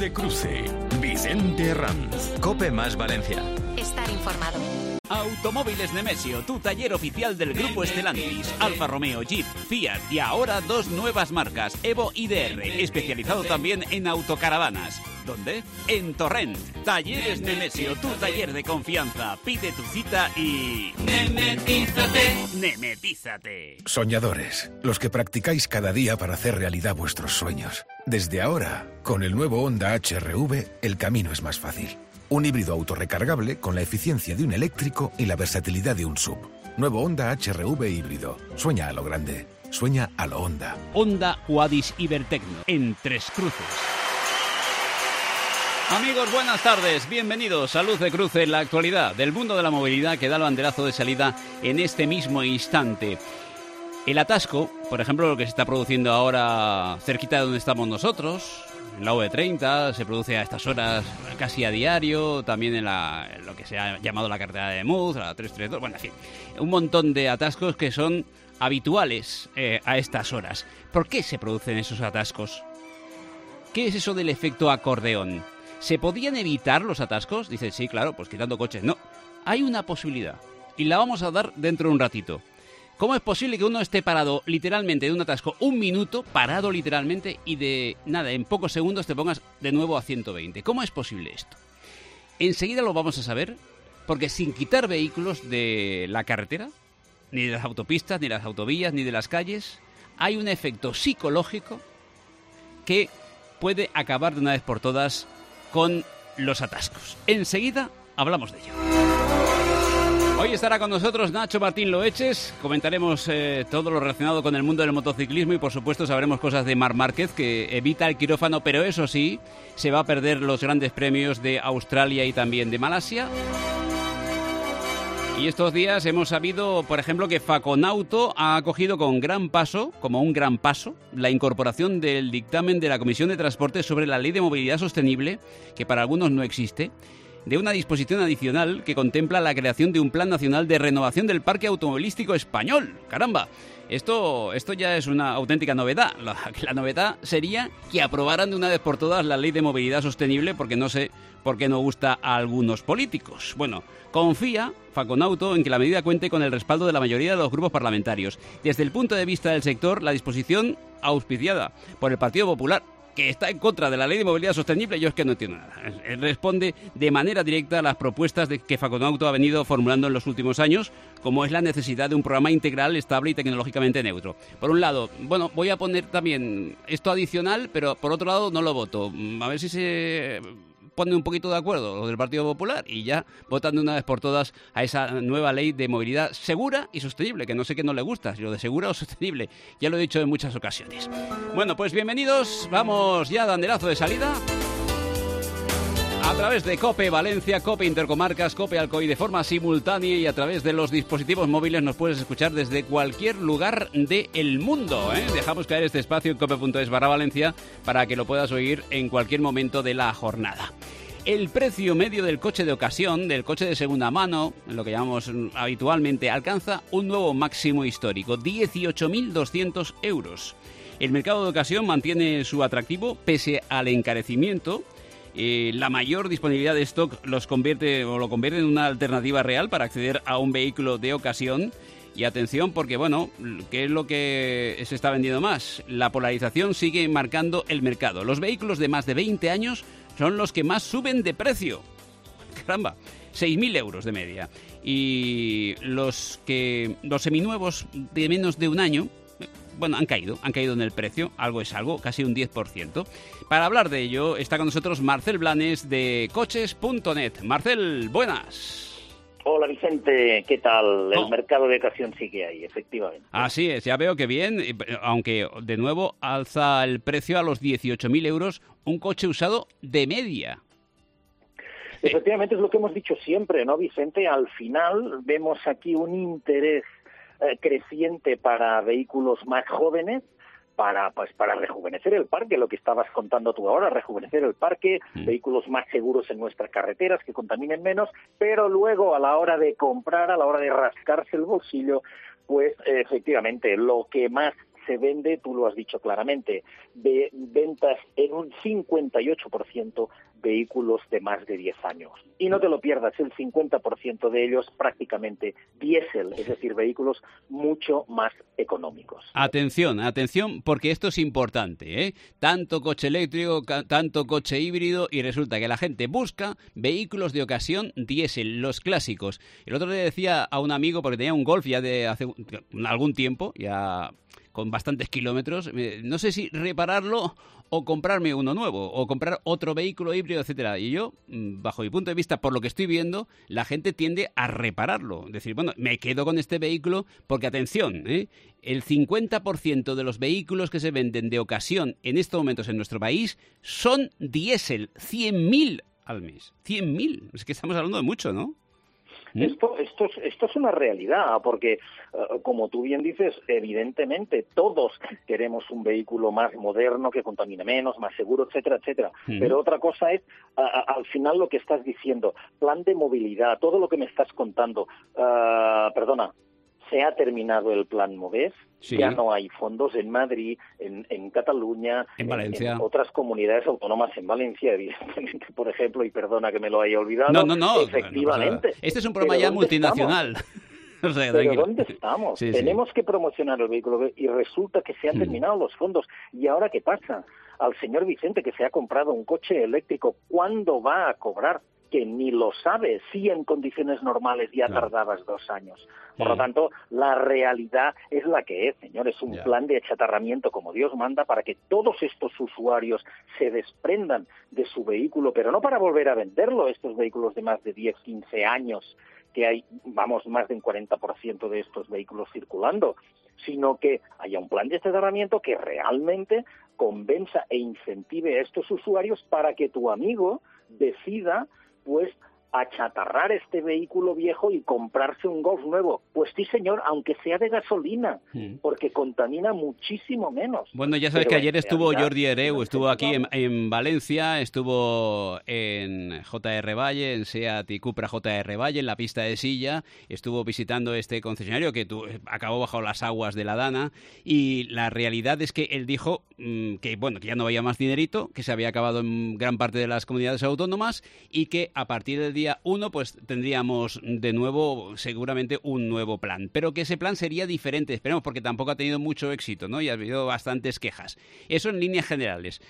de Cruce. Vicente Ranz. COPE más Valencia. Estar informado. Automóviles Nemesio, tu taller oficial del Grupo Stellantis. Alfa Romeo, Jeep, Fiat y ahora 2 nuevas marcas, Evo y DR, especializado también en autocaravanas. ¿Dónde? En Torrent. Talleres Nemesio, tu taller de confianza. Pide tu cita y... ¡Nemetízate! ¡Nemetízate! Soñadores, los que practicáis cada día para hacer realidad vuestros sueños. Desde ahora, con el nuevo Honda HR-V, el camino es más fácil. Un híbrido autorrecargable con la eficiencia de un eléctrico y la versatilidad de un SUV. Nuevo Honda HR-V híbrido. Sueña a lo grande. Sueña a lo Honda. Honda Huadis Ibertecno, en Tres Cruces. Amigos, buenas tardes. Bienvenidos a Luz de Cruce, la actualidad del mundo de la movilidad que da el banderazo de salida en este mismo instante. El atasco, por ejemplo, lo que se está produciendo ahora cerquita de donde estamos nosotros... En la V30 se produce a estas horas casi a diario, también en lo que se ha llamado la carretera de Muz, la 332, bueno, en fin, un montón de atascos que son habituales a estas horas. ¿Por qué se producen esos atascos? ¿Qué es eso del efecto acordeón? ¿Se podían evitar los atascos? Dicen, sí, claro, pues quitando coches. No, hay una posibilidad y la vamos a dar dentro de un ratito. ¿Cómo es posible que uno esté parado literalmente de un atasco un minuto, parado literalmente, y de nada, en pocos segundos te pongas de nuevo a 120? ¿Cómo es posible esto? Enseguida lo vamos a saber, porque sin quitar vehículos de la carretera, ni de las autopistas, ni de las autovías, ni de las calles, hay un efecto psicológico que puede acabar de una vez por todas con los atascos. Enseguida hablamos de ello. Hoy estará con nosotros Nacho Martín Loeches, comentaremos todo lo relacionado con el mundo del motociclismo y por supuesto sabremos cosas de Marc Márquez, que evita el quirófano, pero eso sí, se va a perder los grandes premios de Australia y también de Malasia. Y estos días hemos sabido, por ejemplo, que Faconauto ha acogido con como un gran paso, la incorporación del dictamen de la Comisión de Transporte sobre la Ley de Movilidad Sostenible, que para algunos no existe, de una disposición adicional que contempla la creación de un Plan Nacional de Renovación del Parque Automovilístico Español. ¡Caramba! Esto ya es una auténtica novedad. La novedad sería que aprobaran de una vez por todas la Ley de Movilidad Sostenible, porque no sé por qué no gusta a algunos políticos. Bueno, confía Faconauto en que la medida cuente con el respaldo de la mayoría de los grupos parlamentarios. Desde el punto de vista del sector, la disposición auspiciada por el Partido Popular, que está en contra de la Ley de Movilidad Sostenible, yo es que no entiendo nada. Responde de manera directa a las propuestas que Faconauto ha venido formulando en los últimos años, como es la necesidad de un programa integral, estable y tecnológicamente neutro. Por un lado, bueno, voy a poner también esto adicional, pero por otro lado no lo voto. A ver si se pone un poquito de acuerdo los del Partido Popular y ya votan de una vez por todas a esa nueva ley de movilidad segura y sostenible, que no sé qué no le gusta, si lo de segura o sostenible, ya lo he dicho en muchas ocasiones. Bueno, pues bienvenidos, vamos ya, banderazo de salida a través de COPE Valencia, COPE Intercomarcas, COPE Alcoy de forma simultánea, y a través de los dispositivos móviles nos puedes escuchar desde cualquier lugar del mundo, ¿eh? Dejamos caer este espacio en cope.es/Valencia para que lo puedas oír en cualquier momento de la jornada. El precio medio del coche de ocasión, del coche de segunda mano, lo que llamamos habitualmente, alcanza un nuevo máximo histórico, 18.200 euros. El mercado de ocasión mantiene su atractivo pese al encarecimiento. La mayor disponibilidad de stock lo convierte en una alternativa real para acceder a un vehículo de ocasión. Y atención, porque bueno, ¿qué es lo que se está vendiendo más? La polarización sigue marcando el mercado. Los vehículos de más de 20 años son los que más suben de precio. Caramba, 6.000 euros de media. Y los seminuevos de menos de un año, bueno, han caído en el precio, algo es algo, casi un 10%. Para hablar de ello está con nosotros Marcel Blanes de coches.net. Marcel, buenas. Hola Vicente, ¿qué tal? El mercado de ocasión sigue ahí, efectivamente. Así es, ya veo que bien, aunque de nuevo alza el precio a los 18.000 euros un coche usado de media. Efectivamente, es lo que hemos dicho siempre, ¿no, Vicente? Al final vemos aquí un interés creciente para vehículos más jóvenes, para rejuvenecer el parque, lo que estabas contando tú ahora, rejuvenecer el parque, vehículos más seguros en nuestras carreteras, que contaminen menos, pero luego a la hora de comprar, a la hora de rascarse el bolsillo, pues efectivamente lo que más se vende, tú lo has dicho claramente, de ventas en un 58% vehículos de más de 10 años. Y no te lo pierdas, el 50% de ellos prácticamente diésel, es decir, vehículos mucho más económicos. Atención, porque esto es importante, ¿eh? Tanto coche eléctrico, tanto coche híbrido, y resulta que la gente busca vehículos de ocasión diésel, los clásicos. El otro día decía a un amigo, porque tenía un Golf ya de hace algún tiempo, ya con bastantes kilómetros, no sé si repararlo o comprarme uno nuevo, o comprar otro vehículo híbrido, etcétera. Y yo, bajo mi punto de vista, por lo que estoy viendo, la gente tiende a repararlo. Es decir, bueno, me quedo con este vehículo porque, atención, el 50% de los vehículos que se venden de ocasión en estos momentos en nuestro país son diésel, 100.000 al mes. 100.000, es que estamos hablando de mucho, ¿no? Esto es una realidad, porque, como tú bien dices, evidentemente todos queremos un vehículo más moderno, que contamine menos, más seguro, etcétera, etcétera. Pero otra cosa es, al final, lo que estás diciendo, plan de movilidad, todo lo que me estás contando. Se ha terminado el plan MOVES, sí. Ya no hay fondos en Madrid, en Cataluña, en Valencia, en otras comunidades autónomas, en Valencia, evidentemente, por ejemplo, y perdona que me lo haya olvidado. No, efectivamente. Este es un programa ya multinacional. O sea, ¿pero dónde estamos? Sí, Tenemos que promocionar el vehículo y resulta que se han terminado los fondos. ¿Y ahora qué pasa? Al señor Vicente, que se ha comprado un coche eléctrico, ¿cuándo va a cobrar? Que ni lo sabe, si en condiciones normales ya tardabas 2 años. Por lo tanto, la realidad es la que es, señor. Es un plan de achatarramiento como Dios manda para que todos estos usuarios se desprendan de su vehículo, pero no para volver a venderlo, estos vehículos de más de 10, 15 años, que hay, más de un 40% de estos vehículos circulando, sino que haya un plan de achatarramiento que realmente convenza e incentive a estos usuarios para que tu amigo decida, pues, achatarrar este vehículo viejo y comprarse un Golf nuevo. Pues sí, señor, aunque sea de gasolina, porque contamina muchísimo menos. Bueno, ya sabes que ayer estuvo Jordi Hereu, estuvo aquí en Valencia, estuvo en JR Valle, en SEAT y Cupra JR Valle, en la pista de Silla, estuvo visitando este concesionario que acabó bajo las aguas de la Dana, y la realidad es que él dijo que ya no había más dinerito, que se había acabado en gran parte de las comunidades autónomas y que a partir del día 1 pues tendríamos de nuevo seguramente un nuevo plan, pero que ese plan sería diferente, esperemos, porque tampoco ha tenido mucho éxito, ¿no? Y ha habido bastantes quejas. Eso en líneas generales.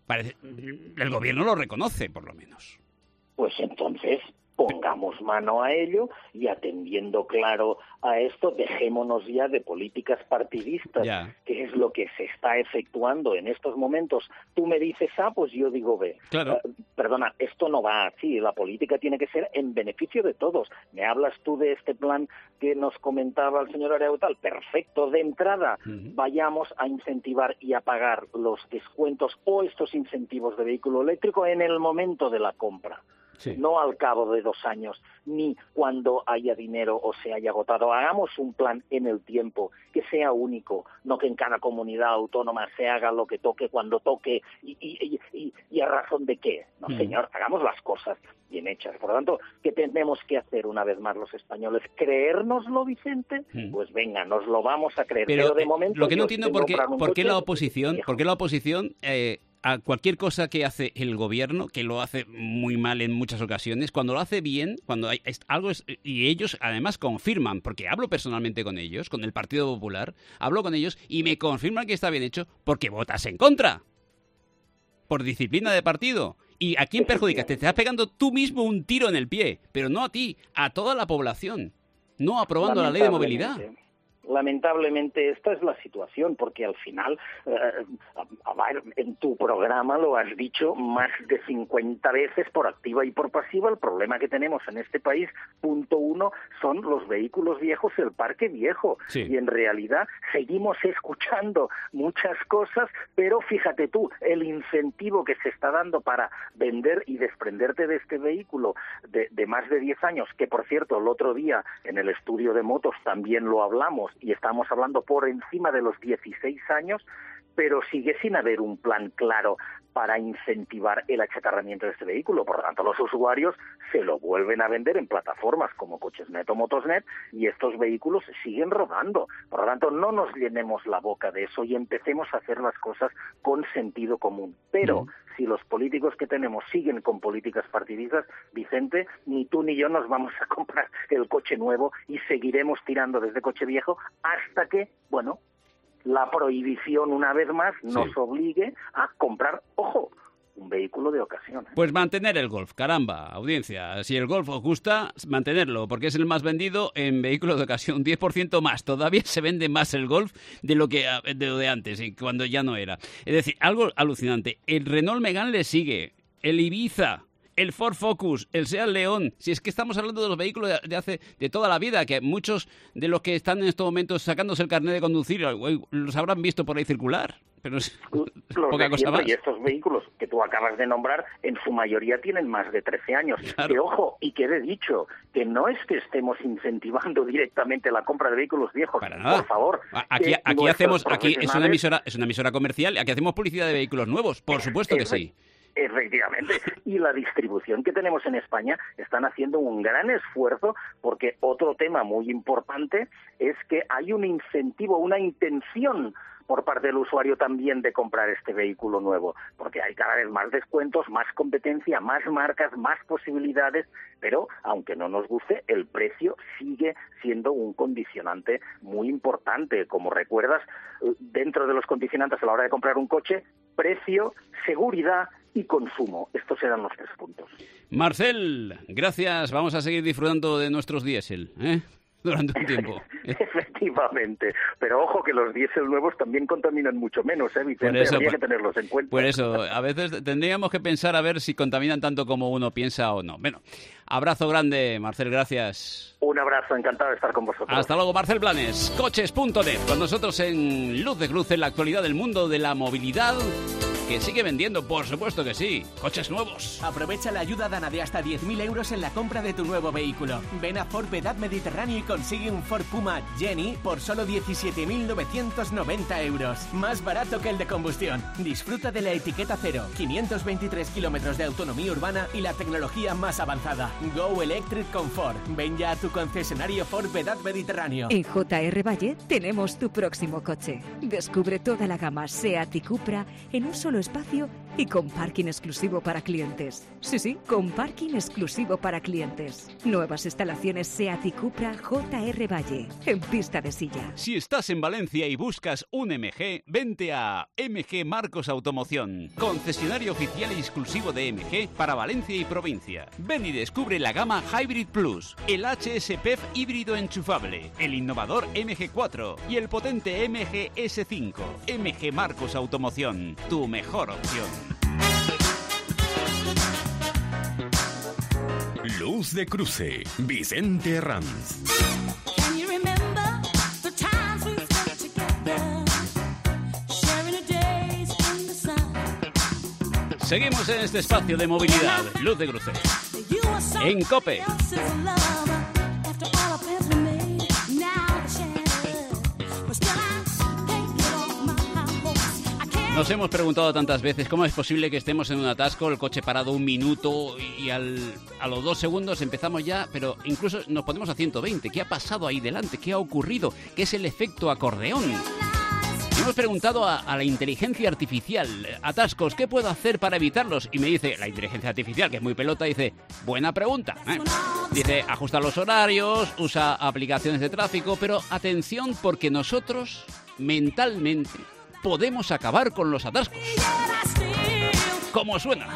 El gobierno lo reconoce, por lo menos. Pues entonces pongamos mano a ello y, atendiendo claro a esto, dejémonos ya de políticas partidistas, que es lo que se está efectuando en estos momentos. Tú me dices A, pues yo digo B. Claro. Perdona, esto no va así. La política tiene que ser en beneficio de todos. Me hablas tú de este plan que nos comentaba el señor Areutal. Perfecto. De entrada, vayamos a incentivar y a pagar los descuentos o estos incentivos de vehículo eléctrico en el momento de la compra. Sí. No al cabo de 2 años, ni cuando haya dinero o se haya agotado. Hagamos un plan en el tiempo, que sea único, no que en cada comunidad autónoma se haga lo que toque, cuando toque, y a razón de qué. No, señor, hagamos las cosas bien hechas. Por lo tanto, ¿qué tenemos que hacer una vez más los españoles? ¿Creérnoslo, Vicente? Pues venga, nos lo vamos a creer. Pero de momento, lo que no entiendo por qué la oposición, a cualquier cosa que hace el gobierno, que lo hace muy mal en muchas ocasiones, cuando lo hace bien, cuando hay algo y ellos además confirman, porque hablo personalmente con ellos, con el Partido Popular, hablo con ellos y me confirman que está bien hecho porque votas en contra, por disciplina de partido. ¿Y a quién perjudicas? Te estás pegando tú mismo un tiro en el pie, pero no a ti, a toda la población, no aprobando la ley de movilidad. Lamentablemente esta es la situación, porque al final, en tu programa lo has dicho más de 50 veces por activa y por pasiva. El problema que tenemos en este país, punto 1, son los vehículos viejos, el parque viejo. Sí. Y en realidad seguimos escuchando muchas cosas, pero fíjate tú, el incentivo que se está dando para vender y desprenderte de este vehículo de más de 10 años, que por cierto el otro día en el estudio de motos también lo hablamos, y estamos hablando por encima de los 16 años, pero sigue sin haber un plan claro para incentivar el achatarramiento de este vehículo. Por lo tanto, los usuarios se lo vuelven a vender en plataformas como Cochesnet o Motosnet y estos vehículos siguen rodando. Por lo tanto, no nos llenemos la boca de eso y empecemos a hacer las cosas con sentido común. Pero si los políticos que tenemos siguen con políticas partidistas, Vicente, ni tú ni yo nos vamos a comprar el coche nuevo y seguiremos tirando desde coche viejo hasta que, bueno, la prohibición una vez más nos obligue a comprar, ojo, un vehículo de ocasión. Pues mantener el Golf, caramba, audiencia. Si el Golf os gusta, mantenerlo, porque es el más vendido en vehículos de ocasión, un 10% más. Todavía se vende más el Golf de lo de antes, cuando ya no era. Es decir, algo alucinante. El Renault Megane le sigue, el Ibiza, el Ford Focus, el Seat León. Si es que estamos hablando de los vehículos de toda la vida, que muchos de los que están en estos momentos sacándose el carnet de conducir los habrán visto por ahí circular. Pero es poca cosa más. Y estos vehículos que tú acabas de nombrar, en su mayoría tienen más de 13 años. Claro. Que ojo, y quede dicho, que no es que estemos incentivando directamente la compra de vehículos viejos. Para nada. Por favor. Aquí es una emisora comercial, aquí hacemos publicidad de vehículos nuevos, por supuesto que sí. Efectivamente. Y la distribución que tenemos en España están haciendo un gran esfuerzo porque otro tema muy importante es que hay un incentivo, una intención por parte del usuario también de comprar este vehículo nuevo, porque hay cada vez más descuentos, más competencia, más marcas, más posibilidades, pero aunque no nos guste, el precio sigue siendo un condicionante muy importante. Como recuerdas, dentro de los condicionantes a la hora de comprar un coche, precio, seguridad y consumo. Estos eran los 3 puntos. Marcel, gracias. Vamos a seguir disfrutando de nuestros diésel, durante un tiempo. Efectivamente. Pero ojo que los diésel nuevos también contaminan mucho menos, Vicente. Habría que tenerlos en cuenta. Por eso, a veces tendríamos que pensar a ver si contaminan tanto como uno piensa o no. Bueno, abrazo grande, Marcel, gracias. Un abrazo, encantado de estar con vosotros. Hasta luego, Marcel Blanes. Coches.net, con nosotros en Luz de Cruz, en la actualidad del mundo de la movilidad, que sigue vendiendo, por supuesto que sí, coches nuevos. Aprovecha la ayuda Dana de hasta 10.000 euros en la compra de tu nuevo vehículo. Ven a Ford Vedad Mediterráneo y consigue un Ford Puma Jenny por solo 17.990 euros. Más barato que el de combustión. Disfruta de la etiqueta cero, 523 kilómetros de autonomía urbana y la tecnología más avanzada. Go Electric con Ford. Ven ya a tu concesionario Ford Vedad Mediterráneo. En JR Valle tenemos tu próximo coche. Descubre toda la gama SEAT y Cupra en un solo espacio y con parking exclusivo para clientes. Sí, con parking exclusivo para clientes. Nuevas instalaciones SEAT y Cupra JR Valle, en pista de silla. Si estás en Valencia y buscas un MG, vente a MG Marcos Automoción, concesionario oficial e exclusivo de MG para Valencia y provincia. Ven y descubre la gama Hybrid Plus, el HS PHEV híbrido enchufable, el innovador MG4 y el potente MG S5. MG Marcos Automoción, tu mejor opción. Luz de Cruce, Vicente Ranz. Seguimos en este espacio de movilidad, Luz de Cruce, en COPE. Nos hemos preguntado tantas veces cómo es posible que estemos en un atasco, el coche parado un minuto y a los 2 segundos empezamos ya, pero incluso nos ponemos a 120. ¿Qué ha pasado ahí delante? ¿Qué ha ocurrido? ¿Qué es el efecto acordeón? Hemos preguntado a la inteligencia artificial, atascos, ¿qué puedo hacer para evitarlos? Y me dice, la inteligencia artificial, que es muy pelota, dice, buena pregunta. Dice, ajusta los horarios, usa aplicaciones de tráfico, pero atención porque nosotros, mentalmente, podemos acabar con los atascos. ¿Cómo suena?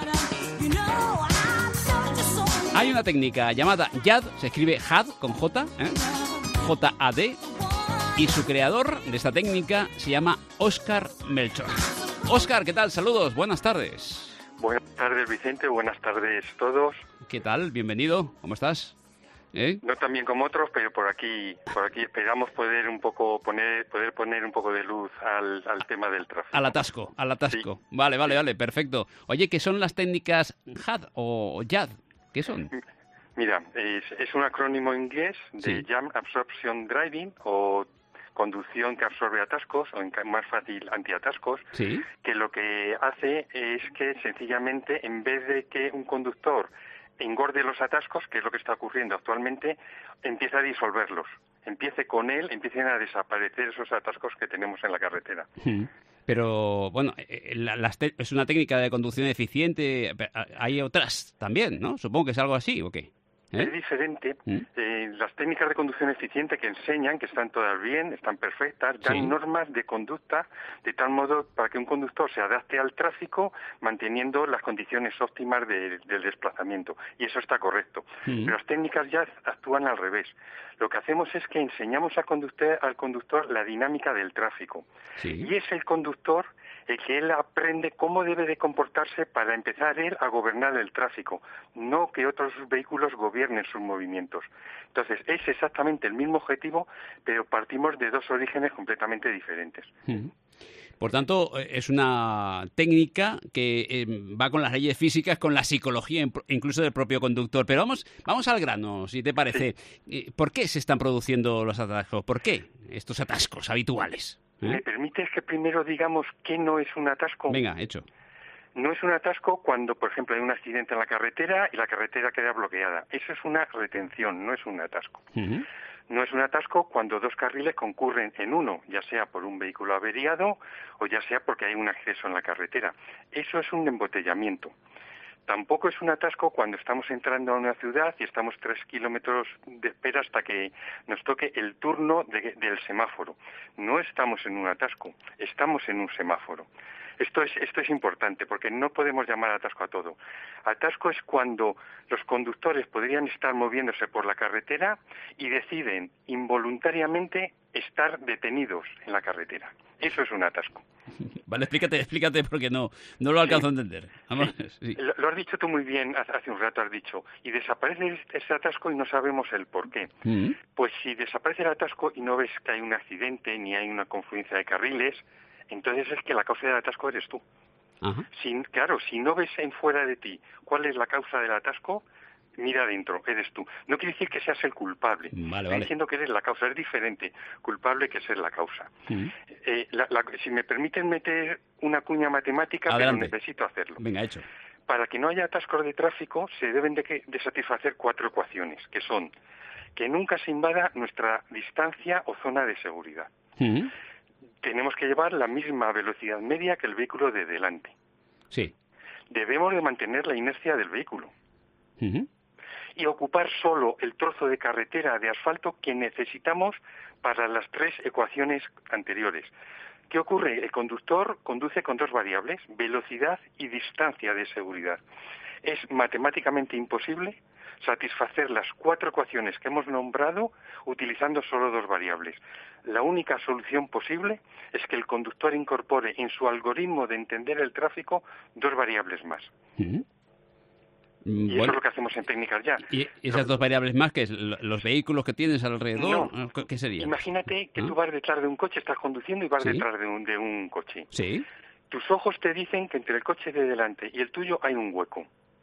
Hay una técnica llamada YAD, se escribe HAD con J, J-A-D, y su creador de esta técnica se llama Óscar Melchor. Óscar, ¿qué tal? Saludos, buenas tardes. Buenas tardes, Vicente, buenas tardes a todos. ¿Qué tal? Bienvenido, ¿cómo estás? No tan bien como otros, pero por aquí esperamos poder poner un poco de luz al tema del tráfico. Al atasco. Sí. Vale, perfecto. Oye, ¿qué son las técnicas HAD o YAD? ¿Qué son? Mira, es un acrónimo inglés de Sí. Jam Absorption Driving, o conducción que absorbe atascos o más fácil antiatascos, ¿sí?, que lo que hace es que sencillamente en vez de que un conductor engorde los atascos, que es lo que está ocurriendo actualmente, empieza a disolverlos. Empiecen a desaparecer esos atascos que tenemos en la carretera. Pero, bueno, es una técnica de conducción eficiente. Hay otras también, ¿no? Supongo que es algo así, ¿o qué? Es diferente. Las técnicas de conducción eficiente que enseñan, que están todas bien, están perfectas, dan normas de conducta de tal modo para que un conductor se adapte al tráfico manteniendo las condiciones óptimas del desplazamiento. Y eso está correcto. Pero las técnicas ya actúan al revés. Lo que hacemos es que enseñamos al conductor la dinámica del tráfico. Y es el conductor el que él aprende cómo debe de comportarse para empezar él a gobernar el tráfico, no que otros vehículos gobiernen sus movimientos. Entonces, es exactamente el mismo objetivo, pero partimos de dos orígenes completamente diferentes. Por tanto, es una técnica que va con las leyes físicas, con la psicología incluso del propio conductor. Pero vamos al grano, si te parece. ¿Por qué se están produciendo los atascos? ¿Por qué estos atascos habituales? ¿Me permites que primero digamos qué no es un atasco? Venga, hecho. No es un atasco cuando, por ejemplo, hay un accidente en la carretera y la carretera queda bloqueada. Eso es una retención, no es un atasco. No es un atasco cuando dos carriles concurren en uno, ya sea por un vehículo averiado o ya sea porque hay un acceso en la carretera. Eso es un embotellamiento. Tampoco es un atasco cuando estamos entrando a una ciudad y estamos 3 kilómetros de espera hasta que nos toque el turno del semáforo. No estamos en un atasco, estamos en un semáforo. Esto es importante porque no podemos llamar atasco a todo. Atasco es cuando los conductores podrían estar moviéndose por la carretera y deciden involuntariamente estar detenidos en la carretera. Eso es un atasco. Vale, explícate porque no lo alcanzo a entender. Vamos, sí. Lo has dicho tú muy bien, hace un rato has dicho, y desaparece ese atasco y no sabemos el por qué. Pues si desaparece el atasco y no ves que hay un accidente ni hay una confluencia de carriles, entonces es que la causa del atasco eres tú. Si no ves en fuera de ti cuál es la causa del atasco, mira adentro, eres tú. No quiere decir que seas el culpable. Estoy diciendo que eres la causa, es diferente culpable que ser la causa. Si me permiten meter una cuña matemática, adelante, pero necesito hacerlo. Venga, hecho. Para que no haya atascos de tráfico, se deben de satisfacer 4 ecuaciones, que son que nunca se invada nuestra distancia o zona de seguridad. Tenemos que llevar la misma velocidad media que el vehículo de delante. Sí. Debemos de mantener la inercia del vehículo. Y ocupar solo el trozo de carretera de asfalto que necesitamos para las 3 ecuaciones anteriores. ¿Qué ocurre? El conductor conduce con 2 variables, velocidad y distancia de seguridad. Es matemáticamente imposible satisfacer las 4 ecuaciones que hemos nombrado utilizando solo 2 variables. La única solución posible es que el conductor incorpore en su algoritmo de entender el tráfico 2 variables más. Y eso es lo que hacemos en técnicas ya. ¿Y esas 2 variables más, que es los vehículos que tienes alrededor? No. ¿Qué sería? Imagínate que tú vas detrás de un coche, estás conduciendo y vas detrás de un coche. Sí. Tus ojos te dicen que entre el coche de delante y el tuyo hay un hueco.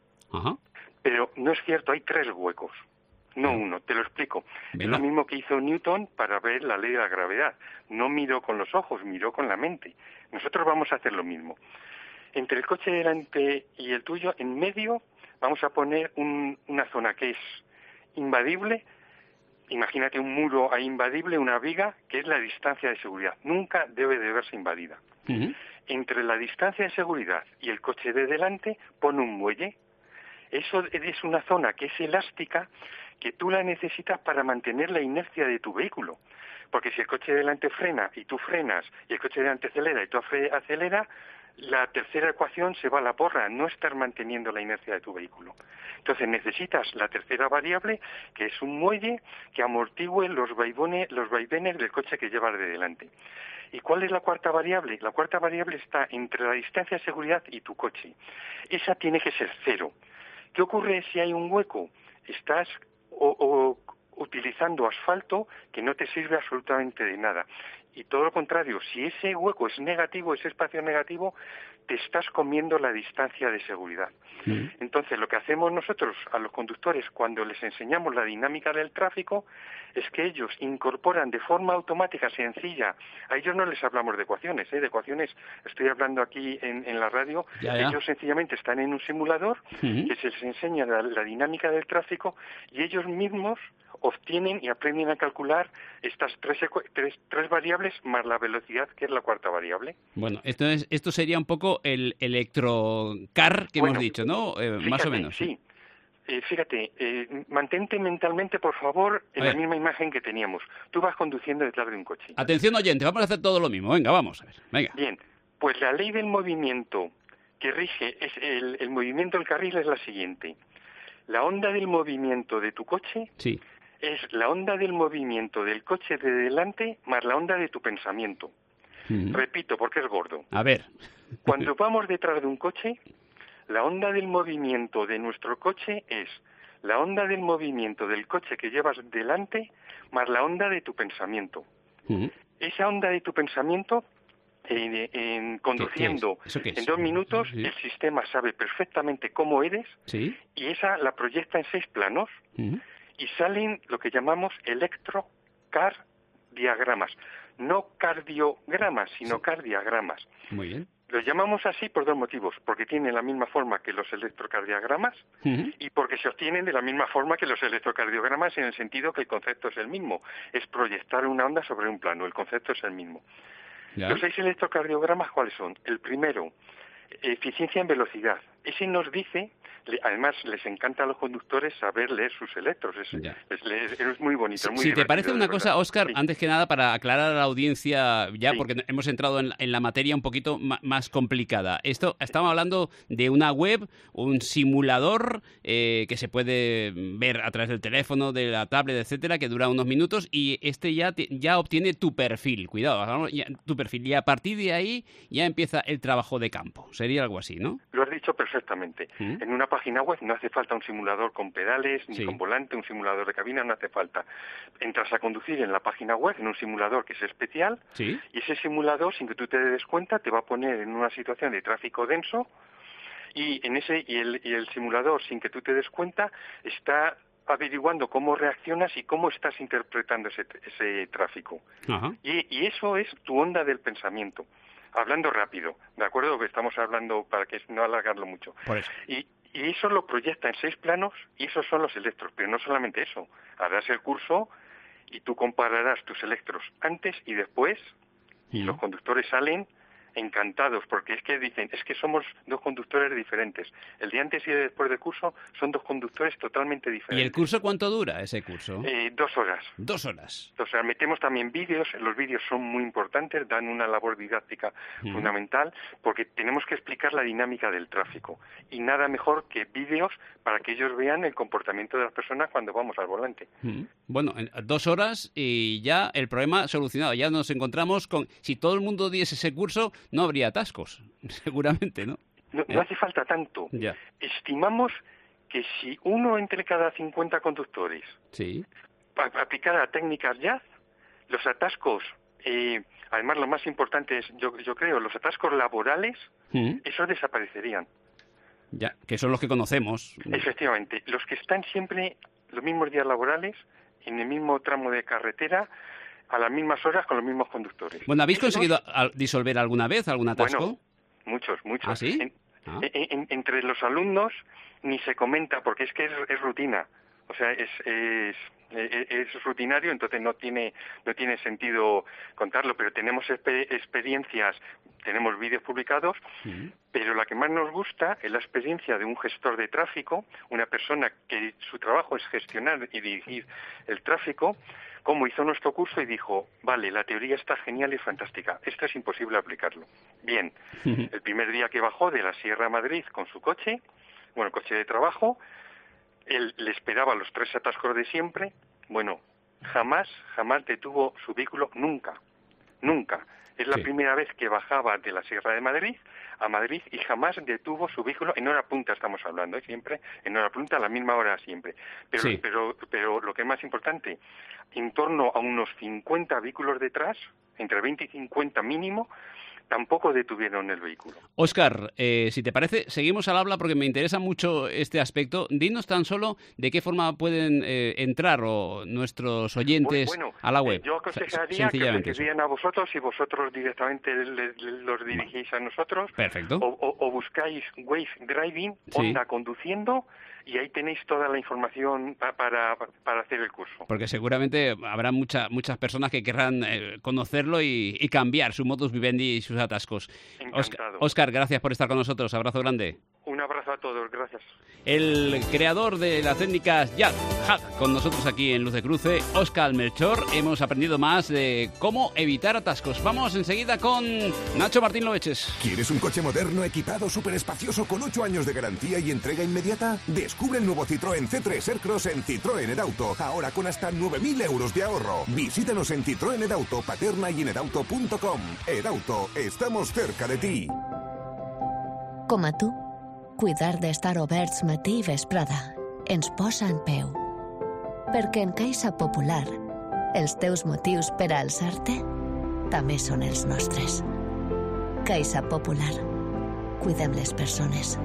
Pero no es cierto, hay 3 huecos, no uno. Te lo explico. Es lo mismo que hizo Newton para ver la ley de la gravedad. No miró con los ojos, miró con la mente. Nosotros vamos a hacer lo mismo. Entre el coche de delante y el tuyo, en medio, vamos a poner una zona que es invadible. Imagínate un muro ahí invadible, una viga, que es la distancia de seguridad. Nunca debe de verse invadida. Entre la distancia de seguridad y el coche de delante, pone un muelle. Eso es una zona que es elástica, que tú la necesitas para mantener la inercia de tu vehículo. Porque si el coche de delante frena y tú frenas, y el coche de delante acelera y tú aceleras, la tercera ecuación se va a la porra, no estar manteniendo la inercia de tu vehículo. Entonces necesitas la tercera variable, que es un muelle que amortigüe los vaivenes del coche que llevas de delante. ¿Y cuál es la cuarta variable? La cuarta variable está entre la distancia de seguridad y tu coche. Esa tiene que ser 0. ¿Qué ocurre si hay un hueco? Estás utilizando asfalto que no te sirve absolutamente de nada. Y todo lo contrario, si ese hueco es negativo, ese espacio es negativo, te estás comiendo la distancia de seguridad. Entonces, lo que hacemos nosotros a los conductores cuando les enseñamos la dinámica del tráfico es que ellos incorporan de forma automática, sencilla, a ellos no les hablamos de ecuaciones, de ecuaciones estoy hablando aquí en la radio, ellos sencillamente están en un simulador que se les enseña la dinámica del tráfico y ellos mismos obtienen y aprenden a calcular estas tres variables más la velocidad, que es la cuarta variable. Bueno, esto sería un poco el electrocar que hemos dicho, ¿no? Fíjate, más o menos. Sí. Fíjate, mantente mentalmente, por favor, en la misma imagen que teníamos. Tú vas conduciendo detrás de un coche. Atención, oyente, vamos a hacer todo lo mismo. Venga, vamos a ver. Venga. Bien, pues la ley del movimiento que rige es el movimiento del carril es la siguiente. La onda del movimiento de tu coche es la onda del movimiento del coche de delante más la onda de tu pensamiento. Repito, porque es gordo. A ver. Cuando vamos detrás de un coche, la onda del movimiento de nuestro coche es la onda del movimiento del coche que llevas delante más la onda de tu pensamiento. Esa onda de tu pensamiento, conduciendo en 2 minutos, el sistema sabe perfectamente cómo eres y esa la proyecta en 6 planos y salen lo que llamamos electrocardiogramas. No cardiogramas, sino cardiogramas. Muy bien. Los llamamos así por 2 motivos, porque tienen la misma forma que los electrocardiogramas y porque se obtienen de la misma forma que los electrocardiogramas en el sentido que el concepto es el mismo, es proyectar una onda sobre un plano, el concepto es el mismo. Los 6 electrocardiogramas, ¿cuáles son? El primero, eficiencia en velocidad. Ese nos dice, además les encanta a los conductores saber leer sus electros, es muy bonito. Muy si te parece una cosa, Óscar, antes que nada, para aclarar a la audiencia porque hemos entrado en la materia un poquito más complicada. Estamos hablando de una web, un simulador que se puede ver a través del teléfono, de la tablet, etcétera, que dura unos minutos y ya obtiene tu perfil, cuidado, tu perfil, y a partir de ahí ya empieza el trabajo de campo. Sería algo así, ¿no? Lo has dicho perfectamente. En una página web no hace falta un simulador con pedales, ni con volante, un simulador de cabina, no hace falta. Entras a conducir en la página web, en un simulador que es especial, y ese simulador, sin que tú te des cuenta, te va a poner en una situación de tráfico denso, y el simulador, sin que tú te des cuenta, está averiguando cómo reaccionas y cómo estás interpretando ese tráfico. Y eso es tu onda del pensamiento. Hablando rápido, ¿de acuerdo? Que estamos hablando para que no alargarlo mucho. Por eso. Y eso lo proyecta en 6 planos y esos son los electros. Pero no solamente eso. Harás el curso y tú compararás tus electros antes y después y los conductores salen encantados porque es que dicen, es que somos 2 conductores diferentes. El de antes y el de después del curso son 2 conductores totalmente diferentes. ¿Y el curso cuánto dura, ese curso? 2 horas. 2 horas. O sea, metemos también vídeos, los vídeos son muy importantes, dan una labor didáctica fundamental, porque tenemos que explicar la dinámica del tráfico. Y nada mejor que vídeos para que ellos vean el comportamiento de las personas cuando vamos al volante. Bueno, en 2 horas y ya el problema solucionado. Ya nos encontramos con... Si todo el mundo diese ese curso, no habría atascos, seguramente, ¿no? No hace falta tanto. Ya. Estimamos que si 1 entre cada 50 conductores aplicara técnicas jazz, los atascos, además lo más importante es, yo creo, los atascos laborales, esos desaparecerían. Ya, que son los que conocemos. Efectivamente, los que están siempre los mismos días laborales, en el mismo tramo de carretera, a las mismas horas con los mismos conductores. Bueno, ¿habéis conseguido disolver alguna vez algún atasco? Bueno, muchos. ¿Ah, sí? Entre los alumnos ni se comenta porque es que es rutina. O sea, es rutinario, entonces no tiene sentido contarlo, pero tenemos experiencias, tenemos vídeos publicados, pero la que más nos gusta es la experiencia de un gestor de tráfico, una persona que su trabajo es gestionar y dirigir el tráfico, como hizo nuestro curso y dijo, vale, la teoría está genial y fantástica, esto es imposible aplicarlo. Bien, el primer día que bajó de la Sierra a Madrid con su coche, coche de trabajo, él le esperaba los 3 atascos de siempre, jamás detuvo su vehículo, nunca. Es la primera vez que bajaba de la Sierra de Madrid a Madrid y jamás detuvo su vehículo en hora punta, estamos hablando, siempre en hora punta, a la misma hora siempre. Pero lo que es más importante, en torno a unos 50 vehículos detrás, entre 20 y 50 mínimo, tampoco detuvieron el vehículo. Óscar, si te parece, seguimos al habla porque me interesa mucho este aspecto. Dinos tan solo de qué forma pueden entrar nuestros oyentes a la web. Yo aconsejaría que os escribieran a vosotros y vosotros directamente los dirigís a nosotros. Perfecto. O buscáis Wave Driving, Honda Conduciendo, y ahí tenéis toda la información para hacer el curso. Porque seguramente habrá muchas personas que querrán conocerlo y cambiar su modus vivendi y sus atascos. Encantado. Óscar, gracias por estar con nosotros. Abrazo grande. Un abrazo a todos, gracias. El creador de las técnicas YAD con nosotros aquí en Luz de Cruce, Óscar Melchor. Hemos aprendido más de cómo evitar atascos. Vamos enseguida con Nacho Martín Loeches. ¿Quieres un coche moderno, equipado, súper espacioso, con 8 años de garantía y entrega inmediata? Descubre el nuevo Citroën C3 Aircross en Citroën Edauto, ahora con hasta 9.000 euros de ahorro. Visítanos en Citroën Edauto, Paterna y en edauto.com. Edauto, estamos cerca de ti. Com a tu, cuidar d'estar oberts matí i vesprada ens posa en peu. Perquè en Caixa Popular, els teus motius per a alçar-te també són els nostres. Caixa Popular. Cuidem les persones.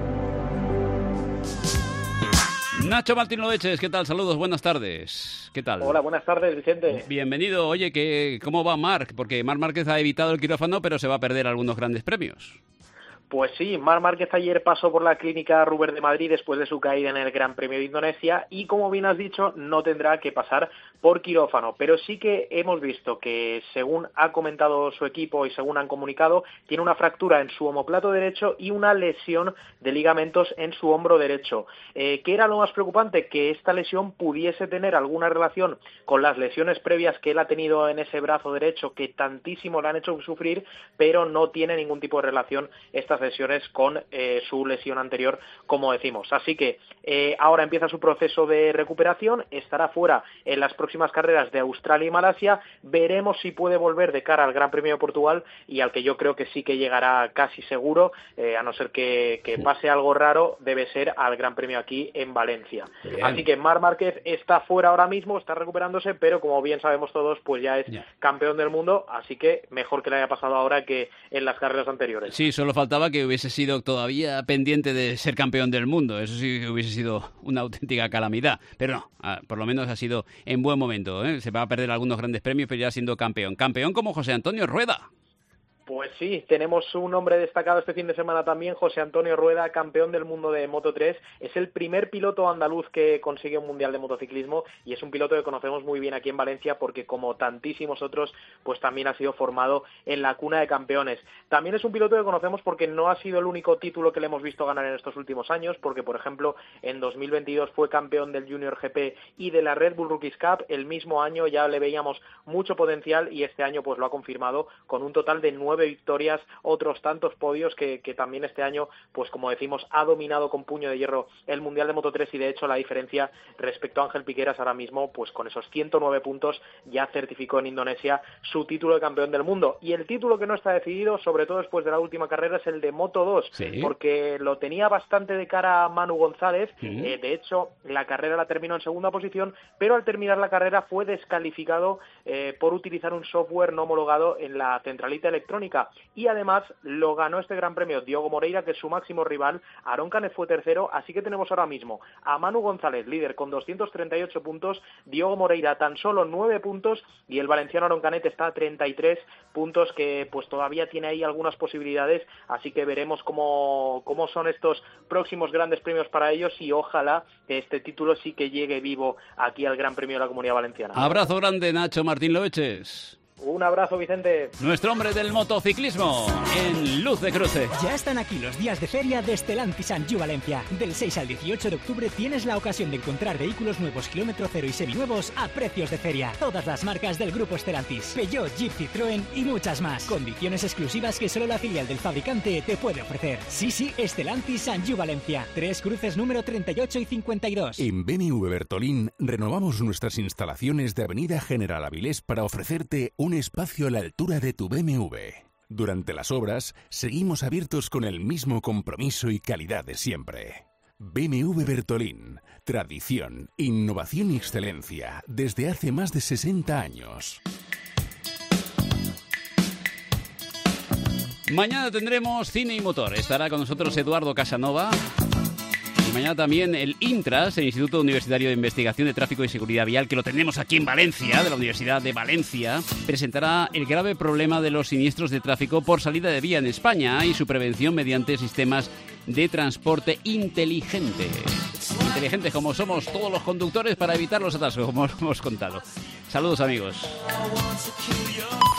Nacho Martín Loeches, ¿qué tal? Saludos, buenas tardes. ¿Qué tal? Hola, buenas tardes, Vicente. Bienvenido. Oye, ¿cómo va Marc? Porque Marc Márquez ha evitado el quirófano, pero se va a perder algunos grandes premios. Pues sí, Marc Márquez ayer pasó por la clínica Ruber de Madrid después de su caída en el Gran Premio de Indonesia y, como bien has dicho, no tendrá que pasar por quirófano. Pero sí que hemos visto que, según ha comentado su equipo y según han comunicado, tiene una fractura en su omoplato derecho y una lesión de ligamentos en su hombro derecho. ¿Qué era lo más preocupante? Que esta lesión pudiese tener alguna relación con las lesiones previas que él ha tenido en ese brazo derecho, que tantísimo le han hecho sufrir, pero no tiene ningún tipo de relación estas lesiones con su lesión anterior, como decimos. Así que ahora empieza su proceso de recuperación, estará fuera en las próximas carreras de Australia y Malasia. Veremos si puede volver de cara al Gran Premio de Portugal, y al que yo creo que sí que llegará casi seguro, a no ser que pase algo raro, debe ser al Gran Premio aquí en Valencia. Bien. Así que Marc Márquez está fuera ahora mismo, está recuperándose, pero como bien sabemos todos, pues ya es campeón del mundo, así que mejor que le haya pasado ahora que en las carreras anteriores. Sí, solo faltaba que hubiese sido todavía pendiente de ser campeón del mundo. Eso sí hubiese sido una auténtica calamidad. Pero no, por lo menos ha sido en buen momento, ¿eh? Se va a perder algunos grandes premios, pero ya siendo campeón. Campeón como José Antonio Rueda. Pues sí, tenemos un hombre destacado este fin de semana también, José Antonio Rueda, campeón del mundo de Moto3. Es el primer piloto andaluz que consigue un mundial de motociclismo y es un piloto que conocemos muy bien aquí en Valencia porque, como tantísimos otros, pues también ha sido formado en la cuna de campeones. También es un piloto que conocemos porque no ha sido el único título que le hemos visto ganar en estos últimos años, porque, por ejemplo, en 2022 fue campeón del Junior GP y de la Red Bull Rookies Cup. El mismo año ya le veíamos mucho potencial y este año pues lo ha confirmado con un total de 9 victorias, otros tantos podios que también este año, pues como decimos, ha dominado con puño de hierro el Mundial de Moto3, y de hecho la diferencia respecto a Ángel Piqueras ahora mismo, pues con esos 109 puntos ya certificó en Indonesia su título de campeón del mundo. Y el título que no está decidido, sobre todo después de la última carrera, es el de Moto2, sí, porque lo tenía bastante de cara a Manu González. De hecho, la carrera la terminó en segunda posición, pero al terminar la carrera fue descalificado por utilizar un software no homologado en la centralita electrónica. Y además lo ganó este Gran Premio Diogo Moreira, que es su máximo rival. Aron Canet fue tercero, así que tenemos ahora mismo a Manu González, líder con 238 puntos, Diogo Moreira tan solo 9 puntos y el valenciano Aron Canet está a 33 puntos, que pues todavía tiene ahí algunas posibilidades, así que veremos cómo son estos próximos grandes premios para ellos, y ojalá que este título sí que llegue vivo aquí al Gran Premio de la Comunidad Valenciana. Abrazo grande, Nacho Martín Loeches. Un abrazo, Vicente. Nuestro hombre del motociclismo en Luz de Cruce. Ya están aquí los días de feria de Stellantis Anjou Valencia. Del 6 al 18 de octubre tienes la ocasión de encontrar vehículos nuevos, kilómetro cero y seminuevos a precios de feria. Todas las marcas del grupo Stellantis, Peugeot, Jeep, Citroën y muchas más. Condiciones exclusivas que solo la filial del fabricante te puede ofrecer. Sí, Stellantis Anjou Valencia. 3 Cruces número 38 y 52. En BMW Bertolín renovamos nuestras instalaciones de Avenida General Avilés para ofrecerte un espacio a la altura de tu BMW. Durante las obras, seguimos abiertos con el mismo compromiso y calidad de siempre. BMW Bertolín. Tradición, innovación y excelencia desde hace más de 60 años. Mañana tendremos Cine y Motor. Estará con nosotros Eduardo Casanova. Y mañana también el INTRAS, el Instituto Universitario de Investigación de Tráfico y Seguridad Vial, que lo tenemos aquí en Valencia, de la Universidad de Valencia, presentará el grave problema de los siniestros de tráfico por salida de vía en España y su prevención mediante sistemas de transporte inteligente. Inteligentes como somos todos los conductores para evitar los atascos, como os hemos contado. Saludos, amigos.